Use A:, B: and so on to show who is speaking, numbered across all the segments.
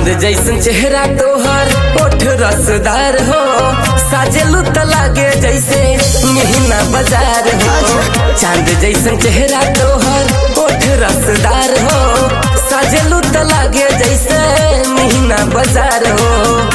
A: चांद जैसन चेहरा तोहर ओठ रसदार हो, साजेलू त लागे जैसे महीना बाजार हो। चांद जैसन चेहरा तोहर ओठ रसदार हो, साजेलू त लागे जैसे महीना बाजार हो।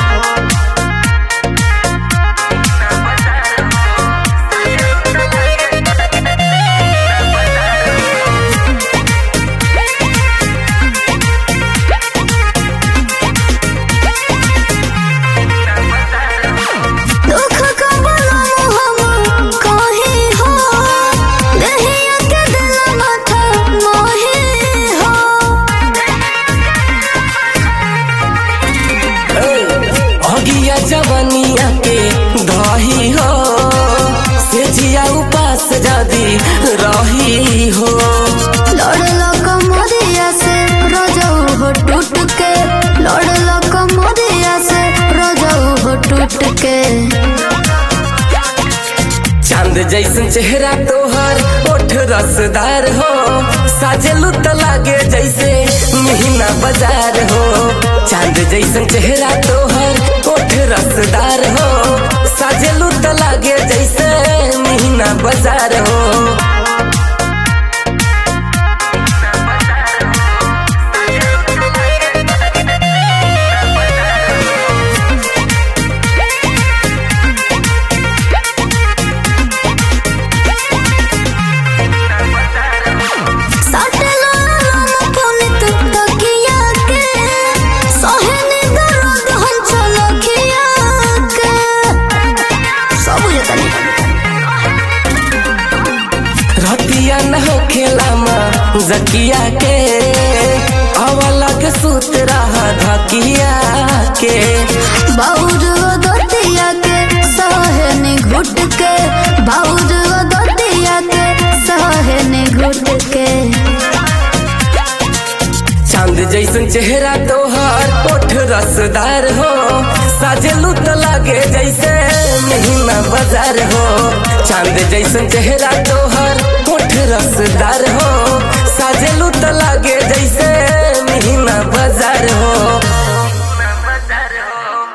A: जवानिया के दही हो, से जिया उपास जदी रही हो।
B: लड़ला कमरिया से रजऊ हो टूट के, लड़ला कमरिया से रजऊ हो टूट के।
A: चांद जैसन चेहरा तोहर ओठ रसदार हो, साजेलू त लागे जैसे महीना बाजार हो। चांद जैसन चेहरा तोहर ओठ रसदार हो, साजेलू त लागे जैसे महीना बाजार हो। रतिया न हो खेला माँ जकिया के, अवला के सूत रहा धकिया के।
B: बाउर दतिया के सहने घुट के, बाउर दतिया के सहने घुट के।
A: चांद जैसन चेहरा तोहर ओठ रसदार हो, साजेलू त लागे जैसे महीना बाजार हो। चांद जैसन चेहरा तोहर